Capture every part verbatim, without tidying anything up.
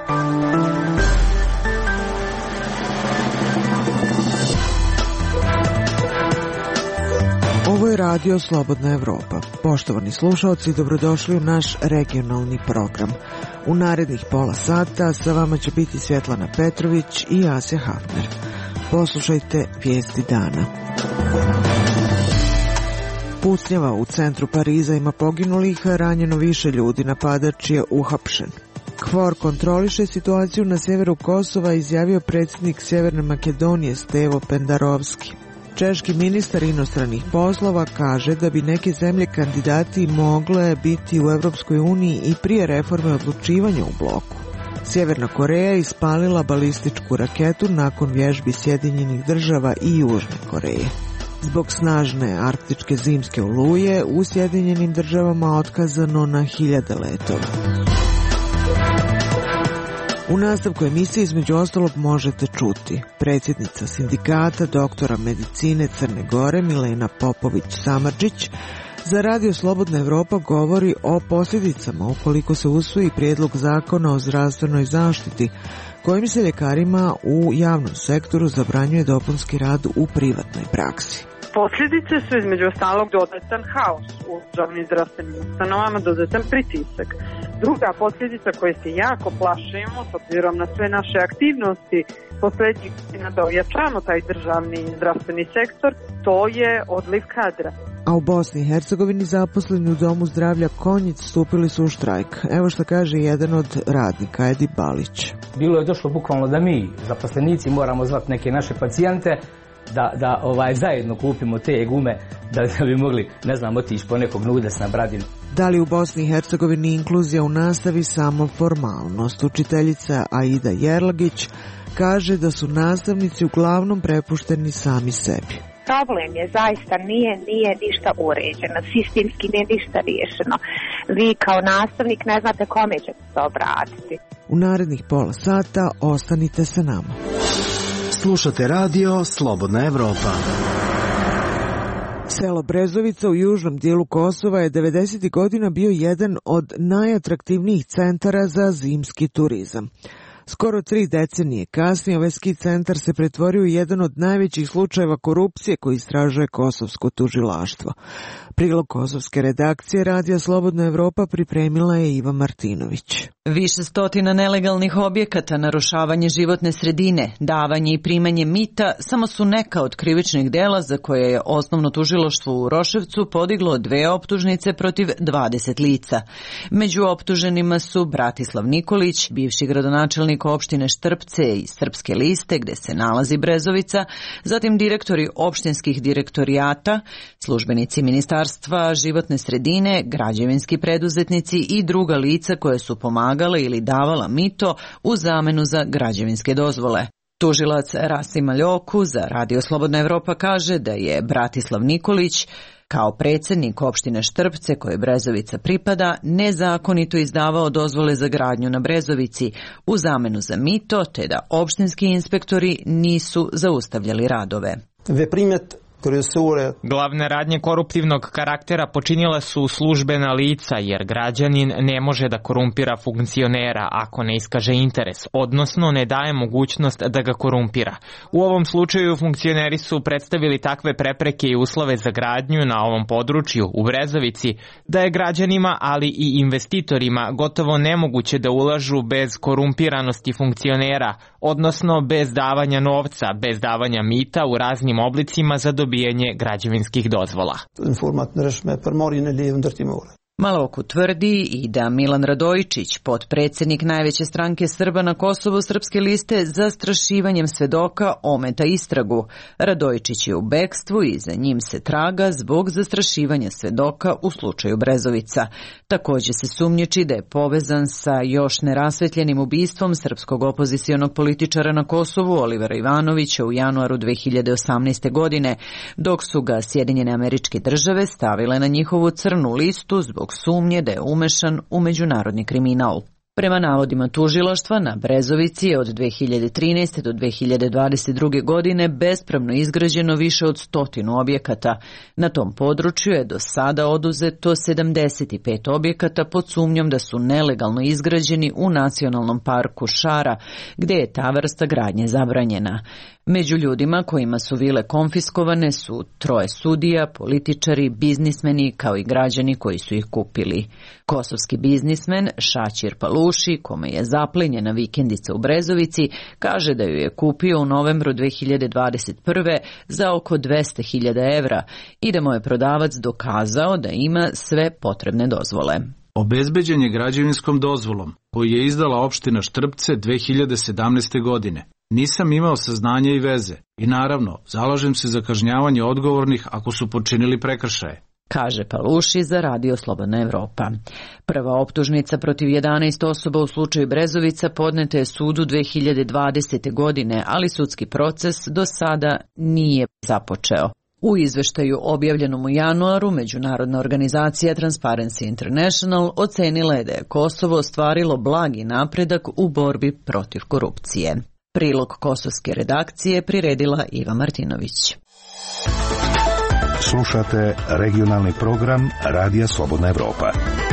Ovo je Radio Slobodna Evropa. Poštovani slušaoci, dobrodošli u naš regionalni program. U narednih pola sata sa vama će biti Svjetlana Petrović i Asja Hafner. Poslušajte vijesti dana. Pucnjava u centru Pariza ima poginulih, ranjeno više ljudi, napadač je uhapšen. KFOR kontroliše situaciju na sjeveru Kosova, izjavio predsjednik Sjeverne Makedonije Stevo Pendarovski. Češki ministar inostranih poslova kaže da bi neke zemlje kandidati mogle biti u Europskoj uniji i prije reforme odlučivanja u bloku. Sjeverna Koreja je ispalila balističku raketu nakon vježbi Sjedinjenih država i Južne Koreje. Zbog snažne arktičke zimske oluje u Sjedinjenim državama otkazano na hiljade letova. U nastavku emisije između ostalog možete čuti predsjednica sindikata doktora medicine Crne Gore Milena Popović-Samardžić za Radio Slobodna Evropa govori o posljedicama ukoliko se usvoji prijedlog zakona o zdravstvenoj zaštiti kojim se ljekarima u javnom sektoru zabranjuje dopunski rad u privatnoj praksi. Posljedice su između ostalog dodatan haos u državnim zdravstvenim ustanovama, dodatan pritisak. Druga posljedica koje se jako plašimo s obzirom na sve naše aktivnosti posljednjih godina da ojačamo taj državni zdravstveni sektor, to je odliv kadra. A u Bosni i Hercegovini zaposleni u Domu zdravlja Konjic stupili su u štrajk. Evo što kaže jedan od radnika, Edi Balić. Bilo je došlo bukvalno da mi, zaposlenici, moramo zvati neke naše pacijente da, da ovaj, zajedno kupimo te gume da, da bi mogli, ne znam, otići po nekog nudes na Bradinu. Da li u Bosni i Hercegovini inkluzija u nastavi samo formalnost? Učiteljica Aida Jerlagić kaže da su nastavnici uglavnom prepušteni sami sebi. Problem je zaista nije, nije ništa uređeno, sistemski nije ništa riješeno. Vi kao nastavnik ne znate kome ćete se obratiti. U narednih pola sata ostanite sa nama. Slušate Radio Slobodna Evropa. Selo Brezovica u južnom dijelu Kosova je devedesetih godina bio jedan od najatraktivnijih centara za zimski turizam. Skoro tri decenije kasnije ovaj ski centar se pretvorio u jedan od najvećih slučajeva korupcije koji istražuje kosovsko tužilaštvo. Prilog kosovske redakcije Radija Slobodna Evropa pripremila je Iva Martinović. Više stotina nelegalnih objekata, narušavanje životne sredine, davanje i primanje mita samo su neka od krivičnih dela za koje je osnovno tužilaštvo u Roševcu podiglo dve optužnice protiv dvadeset lica. Među optuženima su Bratislav Nikolić, bivši gradonačelnik opštine Štrpce i Srpske liste gde se nalazi Brezovica, zatim direktori opštinskih direktorijata, službenici Ministarstva životne sredine, građevinski preduzetnici i druga lica koje su pomagali ili davala mito u zamenu za građevinske dozvole. Tužilac Rasim Aljoku za Radio Slobodna Evropa kaže da je Bratislav Nikolić kao predsjednik opštine Štrpce koje Brezovica pripada nezakonito izdavao dozvole za gradnju na Brezovici u zamenu za mito, te da opštinski inspektori nisu zaustavljali radove. Glavne radnje koruptivnog karaktera počinila su službena lica jer građanin ne može da korumpira funkcionera ako ne iskaže interes, odnosno ne daje mogućnost da ga korumpira. U ovom slučaju funkcioneri su predstavili takve prepreke i uslove za gradnju na ovom području u Brezovici da je građanima, ali i investitorima gotovo nemoguće da ulažu bez korumpiranosti funkcionera, odnosno bez davanja novca, bez davanja mita u raznim oblicima za dobivanje građevinskih dozvola. Maloku tvrdi i da Milan Radojičić, potpredsjednik najveće stranke Srba na Kosovu Srpske liste, zastrašivanjem svedoka ometa istragu. Radojičić je u bekstvu i za njim se traga zbog zastrašivanja svedoka u slučaju Brezovica. Također se sumnjiči da je povezan sa još nerasvetljenim ubistvom srpskog opozicionog političara na Kosovu Olivera Ivanovića u januaru dve hiljade osamnaeste. godine, dok su ga Sjedinjene Američke Države stavile na njihovu crnu listu zbog sumnje da je umešan u međunarodni kriminal. Prema navodima tužilaštva, na Brezovici je od dve hiljade trinaeste. do dve hiljade dvadeset druge. godine bespravno izgrađeno više od stotinu objekata. Na tom području je do sada oduzeto sedamdeset pet objekata pod sumnjom da su nelegalno izgrađeni u nacionalnom parku Šara, gde je ta vrsta gradnje zabranjena. Među ljudima kojima su vile konfiskovane su troje sudija, političari, biznismeni kao i građani koji su ih kupili. Kosovski biznismen Šaćir Paluši, kome je zaplenjena vikendica u Brezovici, kaže da ju je kupio u novembru dve hiljade dvadeset prve. za oko dvesta hiljada evra i da mu je prodavac dokazao da ima sve potrebne dozvole. Obezbeđen je građevinskom dozvolom, koju je izdala opština Štrpce dve hiljade sedamnaeste. godine. Nisam imao saznanja i veze i naravno zalažem se za kažnjavanje odgovornih ako su počinili prekršaje, kaže Paluši za Radio Slobodna Evropa. Prva optužnica protiv jedanaest osoba u slučaju Brezovica podneta je sudu dve hiljade dvadesete. godine, ali sudski proces do sada nije započeo. U izveštaju objavljenom u januaru, međunarodna organizacija Transparency International ocenila je da je Kosovo ostvarilo blagi napredak u borbi protiv korupcije. Prilog kosovske redakcije priredila Iva Martinović. Slušate regionalni program Radija Slobodna Evropa.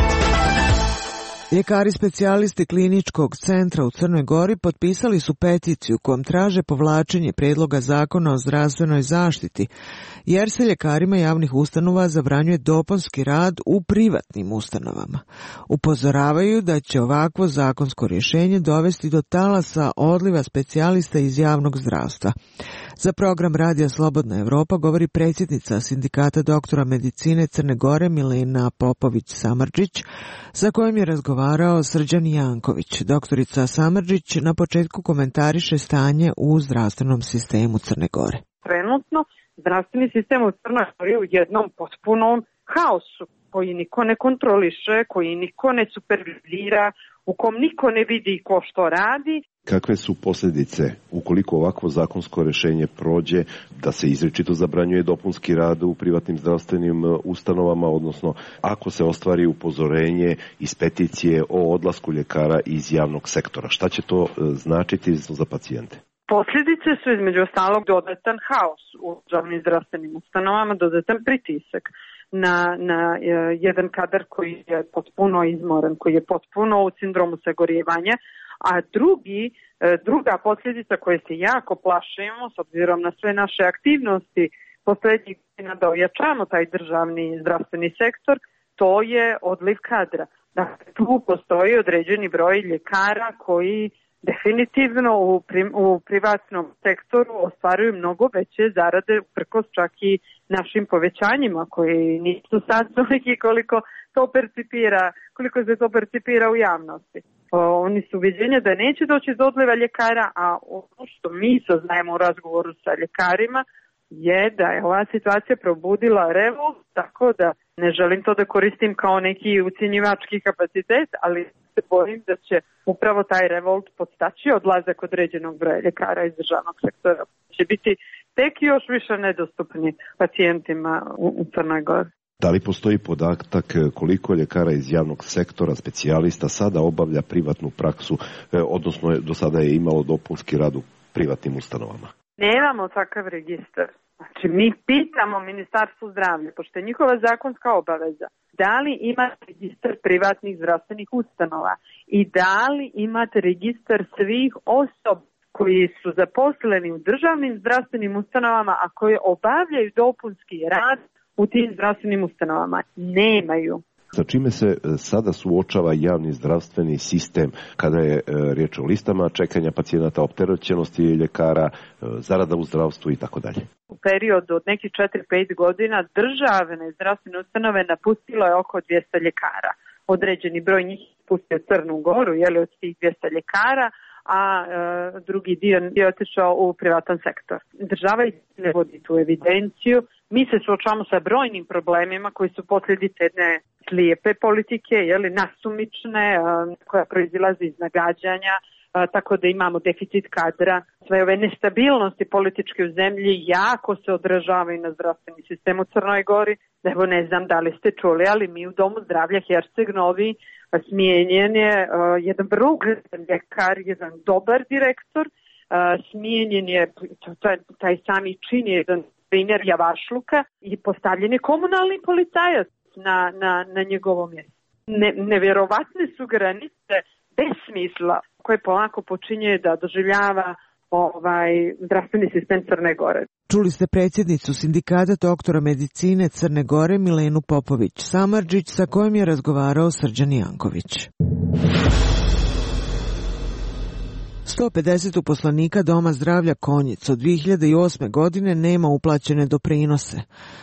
Ljekari specijalisti kliničkog centra u Crnoj Gori potpisali su peticiju kojom traže povlačenje predloga zakona o zdravstvenoj zaštiti, jer se ljekarima javnih ustanova zabranjuje dopunski rad u privatnim ustanovama. Upozoravaju da će ovakvo zakonsko rješenje dovesti do talasa odliva specijalista iz javnog zdravstva. Za program Radija Slobodna Evropa govori predsjednica Sindikata doktora medicine Crne Gore Milena Popović-Samardžić, sa kojom je razgovarao Srđan Janković. Doktorica Samardžić na početku komentariše stanje u zdravstvenom sistemu Crne Gore. Trenutno zdravstveni sistem u Crnoj Gori u jednom potpunom haosu koji niko ne kontroliše, koji niko ne supervizira, u kom niko ne vidi ko što radi. Kakve su posljedice ukoliko ovakvo zakonsko rješenje prođe, da se izričito zabranjuje dopunski rad u privatnim zdravstvenim ustanovama, odnosno ako se ostvari upozorenje iz peticije o odlasku ljekara iz javnog sektora? Šta će to značiti za pacijente? Posljedice su između ostalog dodatan haos u državnim zdravstvenim ustanovama, dodatan pritisak na, na jedan kadar koji je potpuno izmoren, koji je potpuno u sindromu sagorijevanja, a drugi, druga posljedica koje se jako plašimo s obzirom na sve naše aktivnosti posljednjih godina da ojačamo taj državni zdravstveni sektor, to je odliv kadra. Dakle, tu postoji određeni broj ljekara koji definitivno u, prim, u privatnom sektoru ostvaruju mnogo veće zarade uprkos čak i našim povećanjima koji nisu sad toliki koliko to percipira, koliko se to percipira u javnosti. O, oni su ubeđenja da neće doći do odliva ljekara, a ono što mi saznajemo u razgovoru sa ljekarima je da je ova situacija probudila revolt, tako da ne želim to da koristim kao neki ucjenjivački kapacitet, ali se bojim da će upravo taj revolt podstaći odlazak određenog broja ljekara iz državnog sektora. Će biti tek još više nedostupni pacijentima u, u Crnoj Gori. Da li postoji podatak koliko ljekara iz javnog sektora, specijalista, sada obavlja privatnu praksu, odnosno do sada je imalo dopunski rad u privatnim ustanovama? Nemamo takav registar. Znači, mi pitamo Ministarstvo zdravlja, pošto je njihova zakonska obaveza, da li imate registar privatnih zdravstvenih ustanova i da li imate registar svih osoba koji su zaposleni u državnim zdravstvenim ustanovama, a koje obavljaju dopunski rad u tim zdravstvenim ustanovama. Nemaju. Sa čime se sada suočava javni zdravstveni sistem kada je riječ o listama čekanja pacijenata, opterećenosti ljekara, zarada u zdravstvu i tako dalje? U periodu od nekih četiri do pet godina državne zdravstvene ustanove napustilo je oko dvjesto ljekara. Određeni broj njih pustio Crnu Goru, je li od tih dvjesto ljekara, a e, drugi dio je otišao u privatan sektor. Država ne vodi tu evidenciju. Mi se suočavamo sa brojnim problemima koji su posljedice jedne slijepe politike, je li, nasumične, e, koja proizilazi iz nagađanja, tako da imamo deficit kadra. Sve ove nestabilnosti političke u zemlji jako se odražavaju na zdravstveni sistem u Crnoj Gori. Evo, ne znam da li ste čuli, ali mi u Domu zdravlja Herceg Novi smijenjen je uh, jedan vrlo ugledan ljekar, jedan dobar direktor, uh, smijenjen je taj, taj sami čin je jedan trener javašluka i postavljen je komunalni policajac na, na, na njegovo mjesto. Ne, nevjerovatne su granice besmisla koje polako počinje da doživljava ovaj zdravstveni sistem Crne Gore. Čuli ste predsjednicu sindikata doktora medicine Crne Gore Milenu Popović Samardžić, sa kojom je razgovarao Srđan Janković. sto pedeset uposlenika Doma zdravlja Konjic od dvije hiljade osme. godine nema uplaćene doprinose.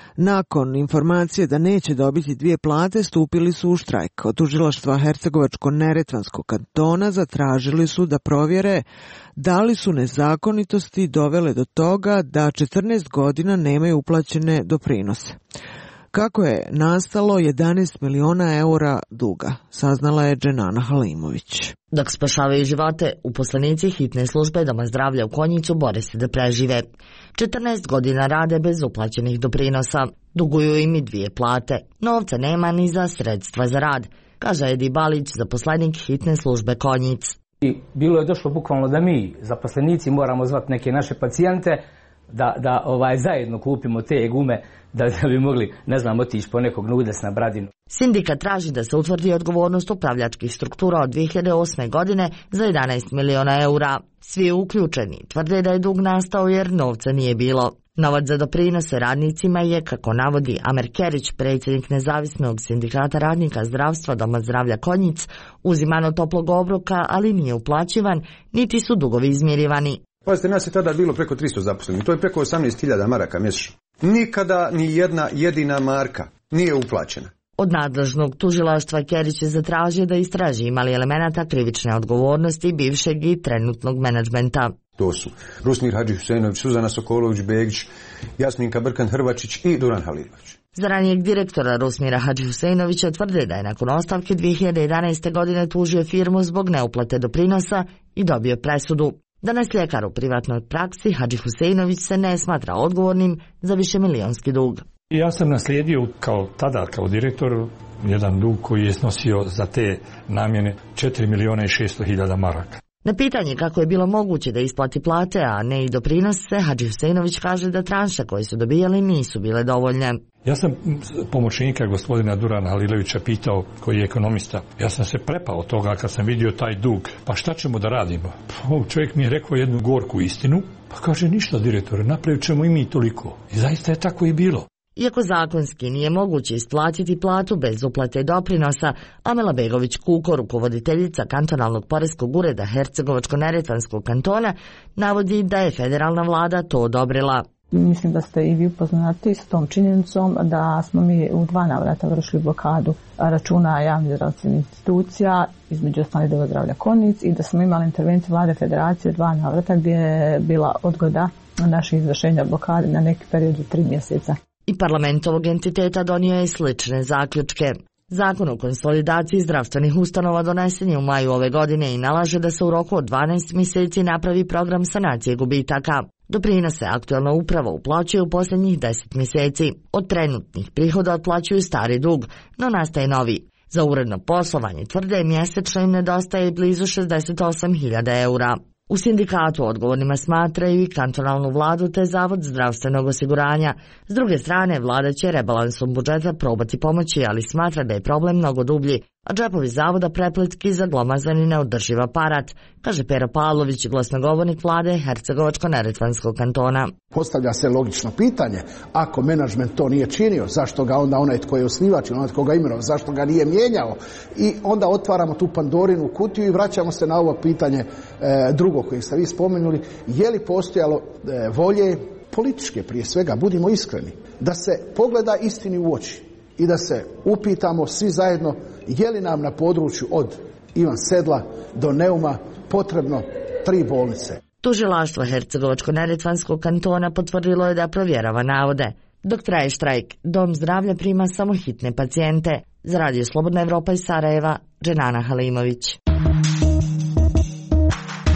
Nakon informacije da neće dobiti dvije plate, stupili su u štrajk. Od tužilaštva Hercegovačko-neretvanskog kantona zatražili su da provjere da li su nezakonitosti dovele do toga da četrnaest godina nemaju uplaćene doprinose. Kako je nastalo jedanaest miliona eura duga, saznala je Dženana Halimović. Dok spašavaju živote, uposlenici hitne službe Doma zdravlja u Konjicu bore se da prežive. četrnaest godina rade bez uplaćenih doprinosa. Duguju im i dvije plate. Novca nema ni za sredstva za rad, kaže Edi Balić, zaposlenik hitne službe Konjic. I bilo je došlo bukvalno da mi, zaposlenici, moramo zvati neke naše pacijente da, da ovaj, zajedno kupimo te gume da, da bi mogli, ne znam, otići po nekog nudes na Bradinu. Sindikat traži da se utvrdi odgovornost upravljačkih struktura od dvije hiljade osme. godine za jedanaest miliona eura. Svi uključeni tvrde da je dug nastao jer novca nije bilo. Novac za doprinose radnicima je, kako navodi Amer Kerić, predsjednik nezavisnog sindikata radnika zdravstva Doma zdravlja Konjic, uziman od toplog obroka, ali nije uplaćivan, niti su dugovi izmirivani. Pazite, nas je tada bilo preko tristo zaposlenih, to je preko osamnaest hiljada maraka mjesečno. Nikada ni jedna jedina marka nije uplaćena. Od nadležnog tužilaštva Kerić je zatražio da istraži imali elemenata krivične odgovornosti bivšeg i trenutnog menadžmenta. To su Rusmir Hadžihusejnović, Suzana Sokolović-Begić, Jasminka Brkan-Hrvačić i Duran Halilović. Za ranijeg direktora Rusmira Hadžihusejnovića tvrde da je nakon ostavke dvije hiljade jedanaeste. godine tužio firmu zbog neuplate doprinosa i dobio presudu. Danas ljekar u privatnoj praksi Hadžihusejnović se ne smatra odgovornim za višemilijonski dug. Ja sam naslijedio kao tada, kao direktor, jedan dug koji je snosio za te namjene četiri miliona i šesto hiljada maraka. Na pitanje kako je bilo moguće da isplati plate, a ne i doprinose, Hadžihusejnović kaže da tranše koje su dobijali nisu bile dovoljne. Ja sam pomoćnika gospodina Durana Halilovića pitao, koji je ekonomista. Ja sam se prepao toga kad sam vidio taj dug. Pa šta ćemo da radimo? Pa, čovjek mi je rekao jednu gorku istinu. Pa kaže, ništa direktore, napravit ćemo i mi toliko. I zaista je tako i bilo. Iako zakonski nije moguće isplatiti platu bez uplate doprinosa, Amela Begović-Kuko, rukovoditeljica kantonalnog poreskog ureda Hercegovačko-neretvanskog kantona, navodi da je federalna vlada to odobrila. Mislim da ste i vi upoznati s tom činjenicom da smo mi u dva navrata vršili blokadu računa javnih zdravstvenih institucija, između ostalih Doma zdravlja Konjic, i da smo imali intervenciju vlade federacije dva navrata gdje je bila odgoda naših izvršenja blokade na neki period od tri mjeseca. I parlament ovog entiteta donio je slične zaključke. Zakon o konsolidaciji zdravstvenih ustanova donesen je u maju ove godine i nalaže da se u roku od dvanaest mjeseci napravi program sanacije gubitaka. Doprinose aktualna uprava uplaćuje u posljednjih deset mjeseci. Od trenutnih prihoda otplaćuju stari dug, no nastaje novi. Za uredno poslovanje tvrde mjesečno im nedostaje blizu šezdeset osam hiljada eura. U sindikatu odgovornima smatraju i kantonalnu vladu te Zavod zdravstvenog osiguranja. S druge strane, vlada će rebalansom budžeta probati pomoći, ali smatra da je problem mnogo dublji, a džepovi zavoda prepletki za glomazan i neodrživ aparat, kaže Pero Pavlović, glasnogovornik vlade Hercegovačko-neretvanskog kantona. Postavlja se logično pitanje, ako menadžment to nije činio, zašto ga onda onaj tko je osnivač, onaj tko ga imenovao, zašto ga nije mijenjao, i onda otvaramo tu Pandorinu kutiju i vraćamo se na ovo pitanje e, drugo koje ste vi spomenuli, je li postojalo e, volje političke prije svega, budimo iskreni, da se pogleda istini u oči i da se upitamo svi zajedno je li nam na području od Ivan Sedla do Neuma potrebno tri bolnice. Tužilaštvo Hercegovačko-neretvanskog kantona potvrdilo je da provjerava navode. Dok traje štrajk, Dom zdravlja prima samo hitne pacijente. Za Radio Slobodna Evropa iz Sarajeva, Dženana Halimović.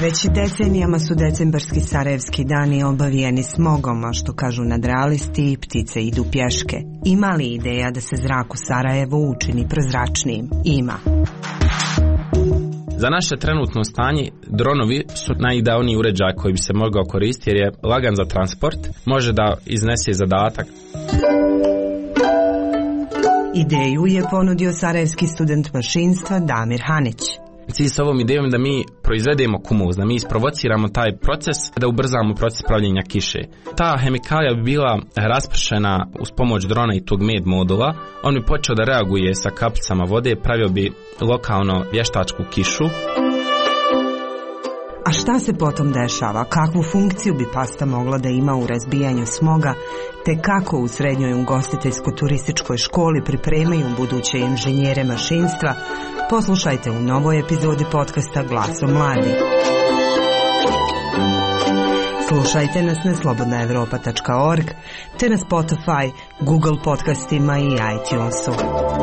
Već decenijama su decembarski sarajevski dani obavijeni smogom, a što kažu nadrealisti, ptice idu pješke. Ima li ideja da se zrak u Sarajevu učini prozračnijim? Ima. Za naše trenutno stanje, dronovi su najidealniji uređaj koji bi se mogao koristiti jer je lagan za transport, može da iznese zadatak. Ideju je ponudio sarajevski student mašinstva Damir Hanić. Cilj s ovom idejom da mi proizvedemo kumuz, da mi isprovociramo taj proces, da ubrzamo proces pravljenja kiše. Ta hemikalija bi bila raspršena uz pomoć drona i tog med modula. On bi počeo da reaguje sa kapicama vode, pravio bi lokalno vještačku kišu. A šta se potom dešava? Kakvu funkciju bi pasta mogla da ima u razbijanju smoga, te kako u srednjoj ugostiteljsko-turističkoj školi pripremaju buduće inženjere mašinstva? Poslušajte u novoj epizodi podcasta Glaso mladi. Slušajte nas na slobodna evropa tačka org te na Spotify, Google podcastima i iTunesu.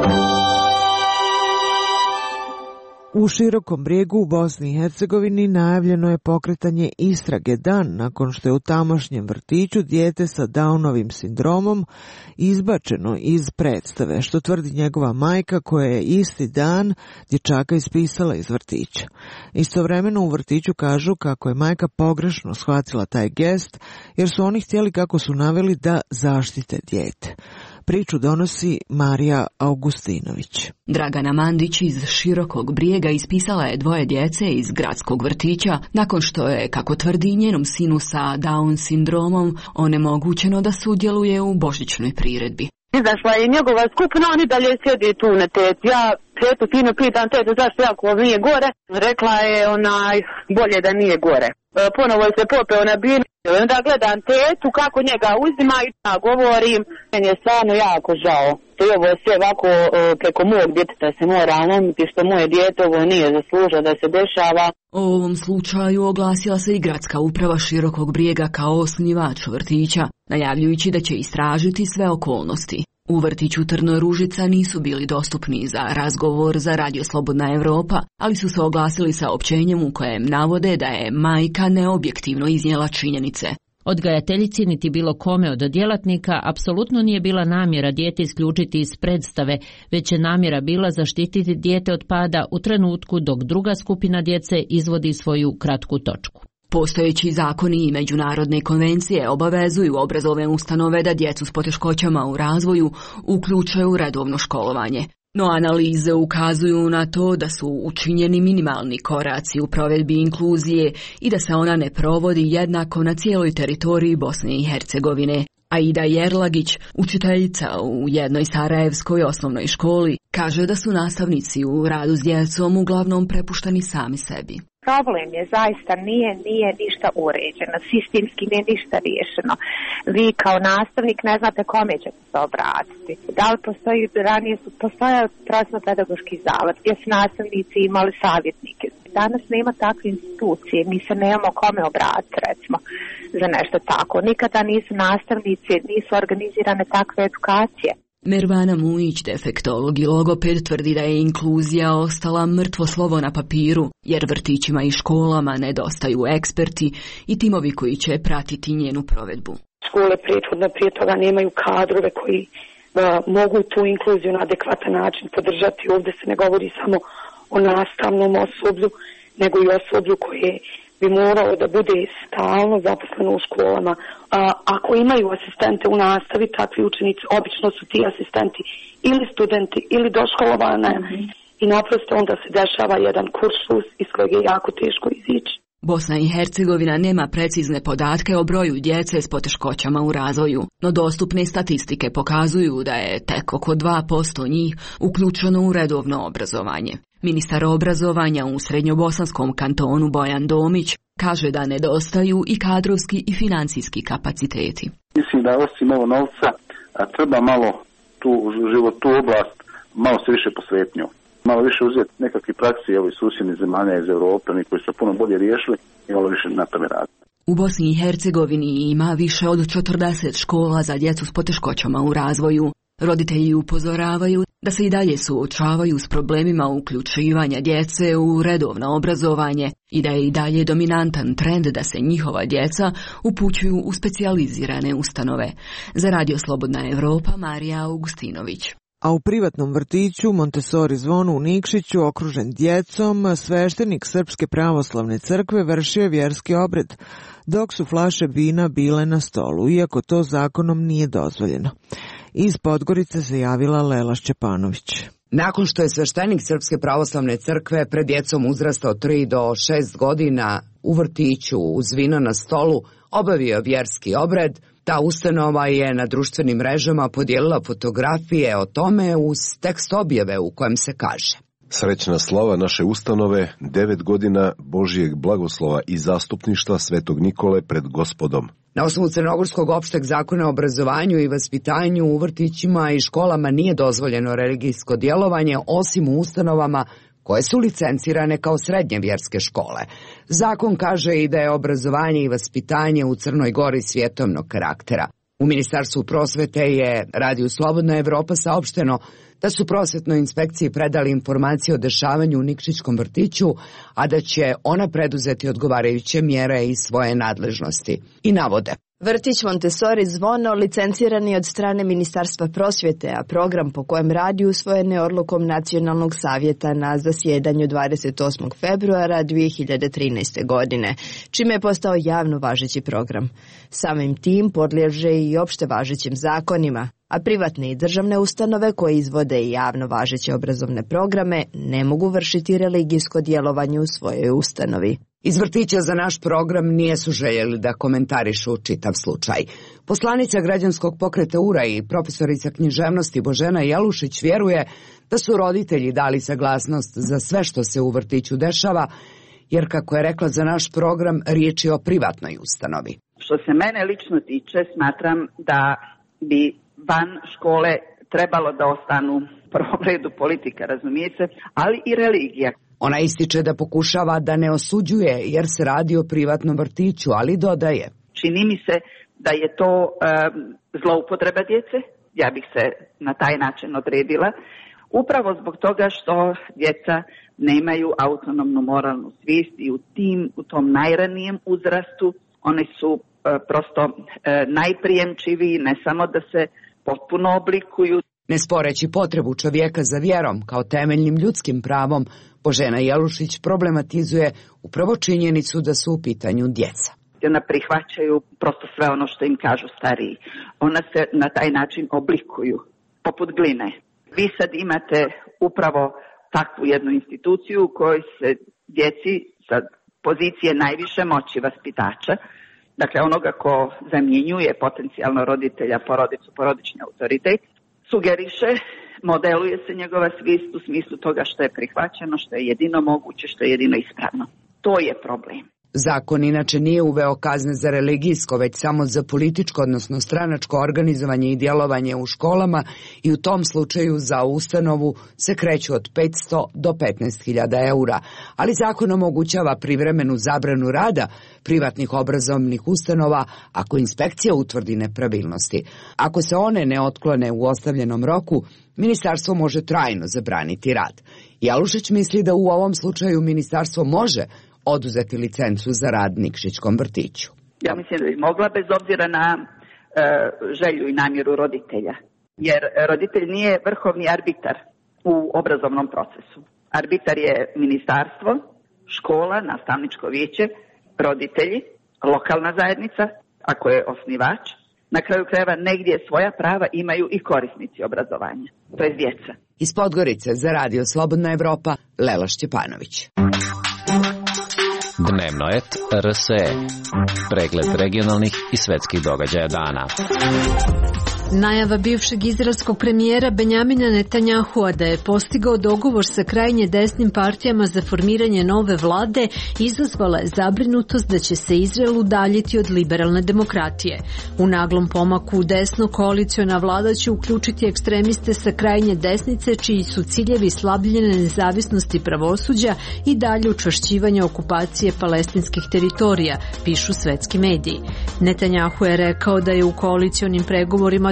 U Širokom Brijegu u Bosni i Hercegovini najavljeno je pokretanje istrage dan nakon što je u tamošnjem vrtiću dijete sa Downovim sindromom izbačeno iz predstave, što tvrdi njegova majka koja je isti dan dječaka ispisala iz vrtića. Istovremeno u vrtiću kažu kako je majka pogrešno shvatila taj gest jer su oni htjeli, kako su naveli, da zaštite dijete. Priču donosi Marija Augustinović. Dragana Mandić iz Širokog Brijega ispisala je dvoje djece iz gradskog vrtića nakon što je, kako tvrdi, njenom sinu sa Down sindromom onemogućeno da sudjeluje u božićnoj priredbi. Izašla je njegova skupina, oni dalje sjedi tu na tetu. Ja tetu fino pitam tetu zašto jako nije gore. Rekla je onaj bolje da nije gore. Ponovo se popeo na binu. Onda gledam tetu kako njega uzima i ja govorim. Meni je stvarno jako žao. To je ovo sve ovako preko mojeg djeteta se mora lomiti što moje dijete ovo nije zaslužilo da se dešava. O ovom slučaju oglasila se i gradska uprava Širokog Brijega kao osnivač vrtića, najavljujući da će istražiti sve okolnosti. U vrtiću Trno Ružica nisu bili dostupni za razgovor za Radio Slobodna Evropa, ali su se oglasili saopćenjem u kojem navode da je majka neobjektivno iznijela činjenice. Odgajateljici niti bilo kome od djelatnika apsolutno nije bila namjera dijete isključiti iz predstave, već je namjera bila zaštititi dijete od pada u trenutku dok druga skupina djece izvodi svoju kratku točku. Postojeći zakoni i međunarodne konvencije obavezuju obrazovne ustanove da djecu s poteškoćama u razvoju uključuju u redovno školovanje. No analize ukazuju na to da su učinjeni minimalni koraci u provedbi inkluzije i da se ona ne provodi jednako na cijeloj teritoriji Bosne i Hercegovine. Aida Jerlagić, učiteljica u jednoj sarajevskoj osnovnoj školi, kaže da su nastavnici u radu s djecom uglavnom prepušteni sami sebi. Problem je zaista nije, nije ništa uređeno, sistemski nije ništa riješeno. Vi kao nastavnik ne znate kome ćete se obratiti. Da li postoji, ranije su postojali prosno-pedagoški zavod gdje su nastavnici imali savjetnike. Danas nema takve institucije, mi se nemamo kome obratiti, recimo, za nešto tako. Nikada nisu nastavnici, nisu organizirane takve edukacije. Mervana Mujić, defektolog i logoped, tvrdi da je inkluzija ostala mrtvo slovo na papiru, jer vrtićima i školama nedostaju eksperti i timovi koji će pratiti njenu provedbu. Škole prethodno prije toga nemaju kadrove koji da mogu tu inkluziju na adekvatan način podržati. Ovdje se ne govori samo o nastavnom osoblju, nego i osoblju koje bi moralo da bude stalno zaposleno u školama. A, ako imaju asistente u nastavi, takvi učenici, obično su ti asistenti ili studenti ili doškolovane mm-hmm. i naprosto onda se dešava jedan kuršlus iz kojeg je jako teško izići. Bosna i Hercegovina nema precizne podatke o broju djece s poteškoćama u razvoju, no dostupne statistike pokazuju da je tek oko dva posto njih uključeno u redovno obrazovanje. Ministar obrazovanja u Srednjobosanskom kantonu Bojan Domić kaže da nedostaju i kadrovski i financijski kapaciteti. Mislim da osim ovo novca treba malo tu život, tu oblast malo se više posvetnju. Malo više uzeti nekakve praksi ovih susjednih zemalja iz Europe, oni koji su puno bolje riješili i malo više na tome raditi. U Bosni i Hercegovini ima više od četrdeset škola za djecu s poteškoćama u razvoju. Roditelji upozoravaju da se i dalje suočavaju s problemima uključivanja djece u redovno obrazovanje i da je i dalje dominantan trend da se njihova djeca upućuju u specijalizirane ustanove. Za Radio Slobodna Evropa, Marija Augustinović. A u privatnom vrtiću Montessori Zvonu u Nikšiću, okružen djecom, sveštenik Srpske pravoslavne crkve vršio je vjerski obred, dok su flaše vina bile na stolu, iako to zakonom nije dozvoljeno. Iz Podgorice se javila Lela Šćepanović. Nakon što je sveštenik Srpske pravoslavne crkve pred djecom uzrasta od tri do šest godina u vrtiću uz vino na stolu obavio vjerski obred, ta ustanova je na društvenim mrežama podijelila fotografije o tome uz tekst objave u kojem se kaže: Srećna slava naše ustanove, devet godina Božijeg blagoslova i zastupništva Svetog Nikole pred Gospodom. Na osnovu Crnogorskog opšteg zakona o obrazovanju i vaspitanju u vrtićima i školama nije dozvoljeno religijsko djelovanje osim u ustanovama koje su licencirane kao srednje vjerske škole. Zakon kaže i da je obrazovanje i vaspitanje u Crnoj Gori svjetovnog karaktera. U Ministarstvu prosvete je Radio Slobodna Evropa saopšteno da su prosvetnoj inspekciji predali informacije o dešavanju u Nikšićkom vrtiću, a da će ona preduzeti odgovarajuće mjere iz svoje nadležnosti. I navode: Vrtić Montessori Zvono licenciran je od strane Ministarstva prosvjete, a program po kojem radi usvojen je odlukom Nacionalnog savjeta na zasjedanju dvadeset osmog februara dvije hiljade trinaeste. godine, čime je postao javno važeći program. Samim tim podliježe i opšte važećim zakonima, a privatne i državne ustanove koje izvode i javno važeće obrazovne programe ne mogu vršiti religijsko djelovanje u svojoj ustanovi. Iz vrtića za naš program nije su željeli da komentarišu čitav slučaj. Poslanica građanskog pokreta U R A i profesorica književnosti Božena Jelušić vjeruje da su roditelji dali saglasnost za sve što se u vrtiću dešava, jer kako je rekla za naš program, riječ je o privatnoj ustanovi. Što se mene lično tiče, smatram da bi van škole trebalo da ostanu u prvom redu politika, razumijete, ali i religija. Ona ističe da pokušava da ne osuđuje jer se radi o privatnom vrtiću, ali dodaje: Čini mi se da je to um, zloupotreba djece, ja bih se na taj način odredila, upravo zbog toga što djeca nemaju autonomnu moralnu svijest i u tim, u tom najranijem uzrastu oni su uh, prosto uh, najprijemčiviji, ne samo da se potpuno oblikuju. Ne sporeći potrebu čovjeka za vjerom kao temeljnim ljudskim pravom, Božena Jelušić problematizuje upravo činjenicu da su u pitanju djeca. Ona prihvaćaju prosto sve ono što im kažu stariji. Ona se na taj način oblikuju, poput gline. Vi sad imate upravo takvu jednu instituciju u kojoj se djeci sa pozicije najviše moći vaspitača, dakle onoga ko zamjenjuje potencijalno roditelja, porodicu, porodični autoritet, sugeriše, modeluje se njegova svijest u smislu toga što je prihvaćeno, što je jedino moguće, što je jedino ispravno. To je problem. Zakon inače nije uveo kazne za religijsko, već samo za političko, odnosno stranačko organizovanje i djelovanje u školama i u tom slučaju za ustanovu se kreću od petsto do petnaest hiljada eura, ali zakon omogućava privremenu zabranu rada privatnih obrazovnih ustanova ako inspekcija utvrdi nepravilnosti. Ako se one ne otklone u ostavljenom roku, ministarstvo može trajno zabraniti rad. Jalušić misli da u ovom slučaju ministarstvo može oduzeti licencu za rad Nikšićkom vrtiću. Ja mislim da bi mogla bez obzira na e, želju i namjeru roditelja, jer roditelj nije vrhovni arbitar u obrazovnom procesu. Arbitar je ministarstvo, škola, nastavničko vijeće, roditelji, lokalna zajednica, ako je osnivač. Na kraju krajeva negdje svoja prava imaju i korisnici obrazovanja, to je djeca. Iz Podgorice za Radio Slobodna Evropa, Lela Šćepanović. Dnevnoet R S E. Pregled regionalnih i svetskih događaja dana. Najava bivšeg izraelskog premijera Benjamina Netanjahua da je postigao dogovor sa krajnje desnim partijama za formiranje nove vlade izazvala je zabrinutost da će se Izrael udaljiti od liberalne demokratije. U naglom pomaku u desno koaliciona vlada će uključiti ekstremiste sa krajnje desnice čiji su ciljevi slabljenja nezavisnosti pravosuđa i dalje učvršćivanje okupacije palestinskih teritorija, pišu svetski mediji. Netanjahu je rekao da je u koalicionim pregovorima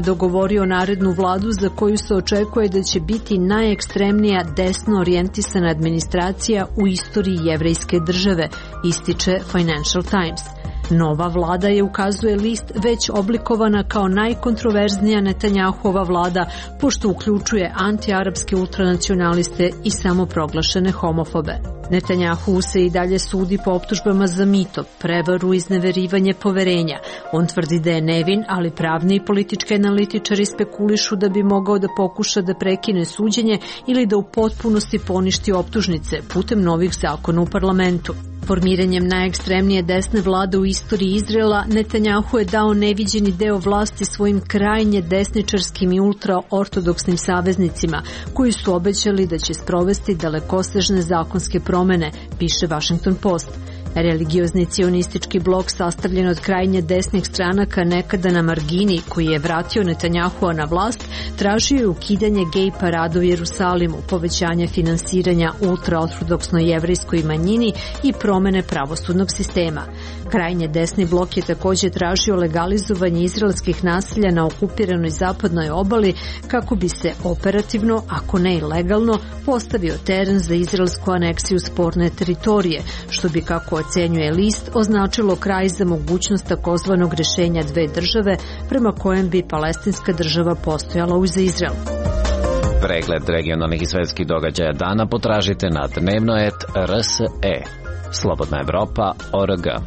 dogovorio narednu vladu za koju se očekuje da će biti najekstremnija desno orijentisana administracija u istoriji jevrejske države, ističe Financial Times. Nova vlada je, ukazuje list, već oblikovana kao najkontroverznija Netanjahova vlada, pošto uključuje antiarapske ultranacionaliste i samoproglašene homofobe. Netanjahu se i dalje sudi po optužbama za mito, prevaru i izneverivanje poverenja. On tvrdi da je nevin, ali pravni i politički analitičari spekulišu da bi mogao da pokuša da prekine suđenje ili da u potpunosti poništi optužnice putem novih zakona u parlamentu. Formiranjem najekstremnije desne vlade u istoriji Izraela, Netanjahu je dao neviđeni deo vlasti svojim krajnje desničarskim i ultraortodoksnim saveznicima, koji su obećali da će sprovesti dalekosežne zakonske promene, piše Washington Post. Religiozni cionistički blok sastavljen od krajnje desnih stranaka nekada na margini, koji je vratio Netanjahua na vlast, tražio je ukidanje gej parada u Jerusalimu, povećanje finansiranja ultraortodoksnoj jevrejskoj manjini i promene pravosudnog sistema. Krajnje desni blok je također tražio legalizovanje izraelskih naselja na okupiranoj zapadnoj obali kako bi se operativno, ako ne i legalno, postavio teren za izraelsku aneksiju sporne teritorije, što bi, kako ocenjuje list, označilo kraj za mogućnost takozvanog rješenja dve države, prema kojem bi palestinska država postojala uz Izrael. Pregled regionalnih i svetskih događaja dana potražite na dnevnoet R S E. Slobodna Evropa O R G.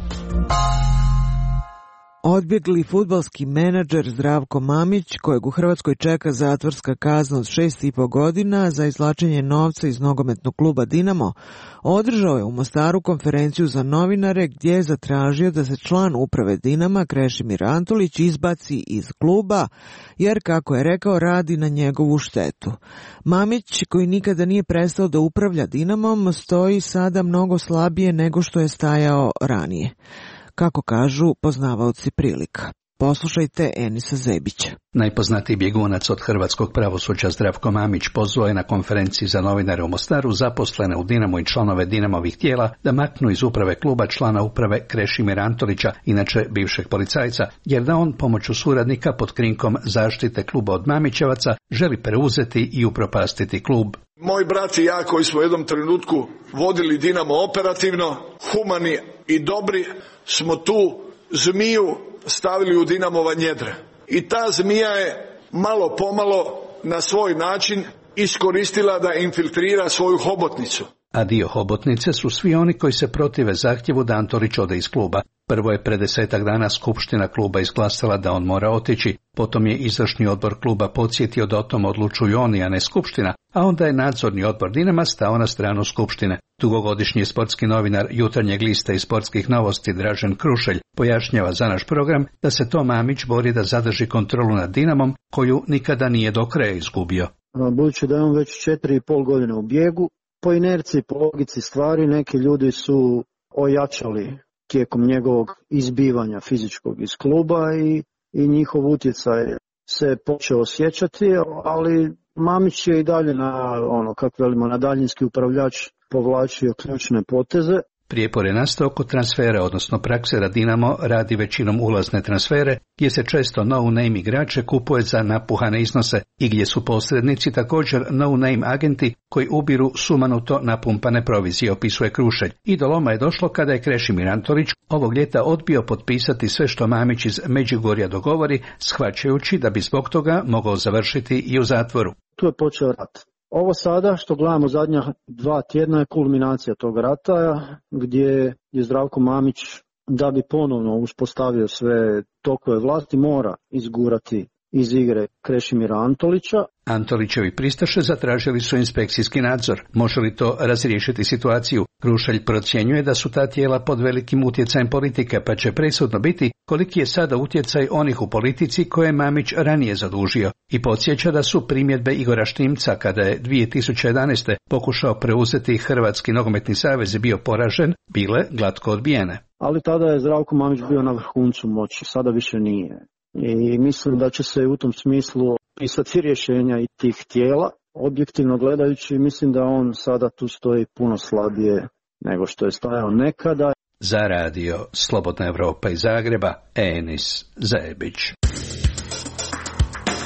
Odbjegli fudbalski menadžer Zdravko Mamić, kojeg u Hrvatskoj čeka zatvorska kazna od šest i po godina za izvlačenje novca iz nogometnog kluba Dinamo, održao je u Mostaru konferenciju za novinare gdje je zatražio da se član uprave Dinama Krešimir Antolić izbaci iz kluba, jer, kako je rekao, radi na njegovu štetu. Mamić, koji nikada nije prestao da upravlja Dinamom, stoji sada mnogo slabije nego što je stajao ranije, kako kažu poznavaoci prilika. Poslušajte Enisa Zebića. Najpoznatiji bjegunac od hrvatskog pravosuđa Zdravko Mamić pozvao je na konferenciji za novinare u Mostaru zaposlene u Dinamo i članove Dinamovih tijela da maknu iz uprave kluba člana uprave Krešimira Antolića, inače bivšeg policajca, jer da on pomoću suradnika pod krinkom zaštite kluba od Mamićevaca želi preuzeti i upropastiti klub. Moj brat i ja, koji smo u jednom trenutku vodili Dinamo operativno, humani i dobri, smo tu zmiju stavili u Dinamova njedra. I ta zmija je malo pomalo na svoj način iskoristila da infiltrira svoju hobotnicu. A dio hobotnice su svi oni koji se protive zahtjevu da Antolić ode iz kluba. Prvo je pre desetak dana skupština kluba izglasala da on mora otići, potom je izvršni odbor kluba podsjetio da o tom odlučuju oni, a ne skupština, a onda je nadzorni odbor Dinama stao na stranu skupštine. Dugogodišnji sportski novinar Jutarnjeg lista i sportskih novosti Dražen Krušelj pojašnjava za naš program da se to Mamić bori da zadrži kontrolu nad Dinamom, koju nikada nije do kraja izgubio. Budući da je on već četiri i pol godine u bijegu, po inerciji, po logici stvari, neki ljudi su ojačali tijekom njegovog izbivanja fizičkog iz kluba i, i njihov utjecaj se počeo osjećati, ali Mamić je i dalje na, ono, kako velimo, na daljinski upravljač povlačio ključne poteze. Prijepor je nastao oko transfera, odnosno prakse da Dinamo radi većinom ulazne transfere, gdje se često no-name igrače kupuje za napuhane iznose i gdje su posrednici također no-name agenti koji ubiru sumanuto napumpane provizije, opisuje Krušelj. I do loma je došlo kada je Krešimir Antolić ovog ljeta odbio potpisati sve što Mamić iz Međugorja dogovori, shvaćajući da bi zbog toga mogao završiti i u zatvoru. Tu je počeo rat. Ovo sada što gledamo zadnja dva tjedna je kulminacija tog rata, gdje je Zdravko Mamić, da bi ponovno uspostavio sve tokove vlasti, mora izgurati iz igre Krešimira Antolića. Antolićevi pristaše zatražili su inspekcijski nadzor. Može li to razriješiti situaciju? Krušelj procjenjuje da su ta tijela pod velikim utjecajem politike, pa će presudno biti koliki je sada utjecaj onih u politici koje je Mamić ranije zadužio. I podsjeća da su primjedbe Igora Štimca, kada je dvije tisuće jedanaeste pokušao preuzeti Hrvatski nogometni savez i bio poražen, bile glatko odbijene. Ali tada je Zdravko Mamić bio na vrhuncu moći, sada više nije. I mislim da će se u tom smislu pisati rješenja i tih tijela. Objektivno gledajući, mislim da on sada tu stoji puno slabije nego što je stajao nekada. Za radio Slobodna Evropa iz Zagreba, Enis Zebić.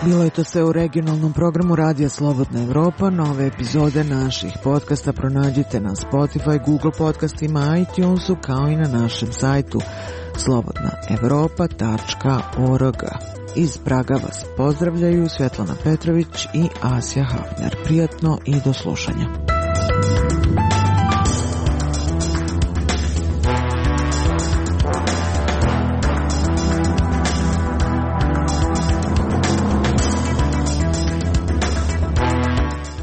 Bilo je to sve u regionalnom programu Radija Slobodna Evropa. Nove epizode naših podcasta pronađite na Spotify, Google podcastima, iTunesu, kao i na našem sajtu slobodna evropa tačka org. Iz Praga vas pozdravljaju Svetlana Petrović i Asja Hafner. Prijatno i do slušanja.